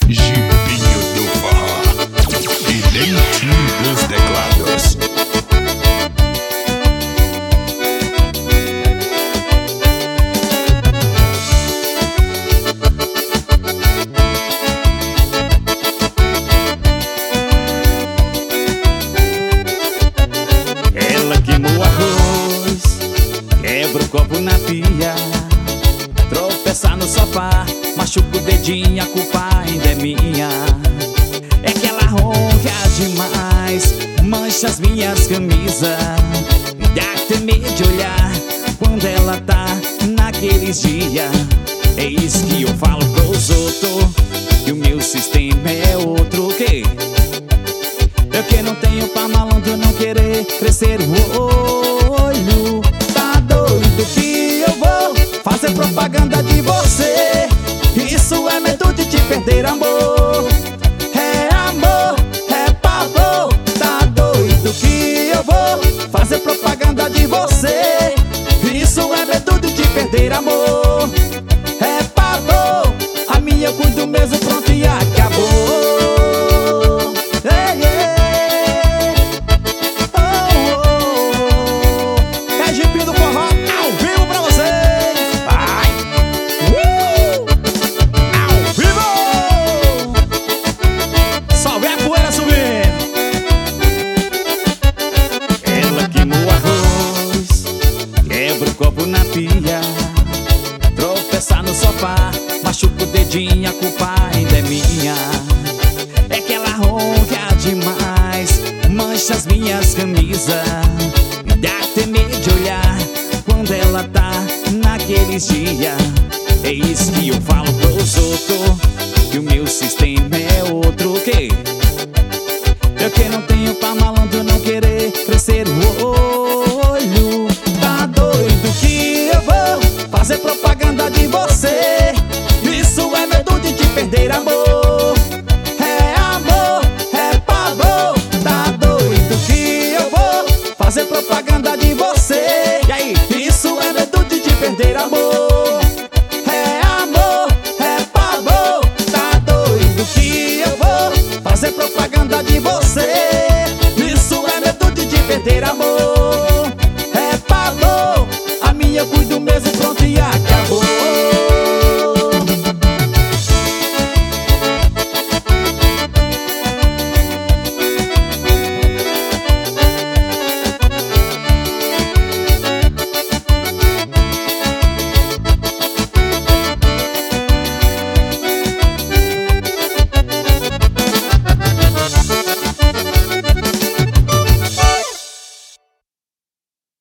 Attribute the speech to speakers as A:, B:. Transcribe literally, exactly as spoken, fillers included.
A: Gibinho do Forró, vidente dos teclados.
B: Ela queimou arroz, quebra o copo na pia, tropeça no sofá, machuca o dedinho, a culpa ainda é minha. É que ela ronca demais, mancha as minhas camisas, dá até medo de olhar quando ela tá naqueles dias. É isso que eu falo pros outros, que o meu sistema é outro. O quê? Eu que não tenho pra malandro não querer crescer o olho. Tá doido que eu vou fazer propaganda de você? Isso é medo de te perder, amor. É amor, é pavor. Tá doido que eu vou fazer propaganda de você? Isso é medo de te perder, amor. É pavor. A minha eu cuido mesmo, pronto e acabou. Ei, ei. Oh, oh. É Gibinho do Forró ao vivo pra vocês. Vai. Uh! Ao vivo. Só vê a poeira subindo. Ela queimou arroz, quebra o copo na pia, tropeça no sofá, machuca o dedinho, a culpa ainda é minha. É que ela ronca demais, mancha as minhas camisas, dá até medo de olhar quando ela tá naqueles dias. É isso que eu falo pros outros,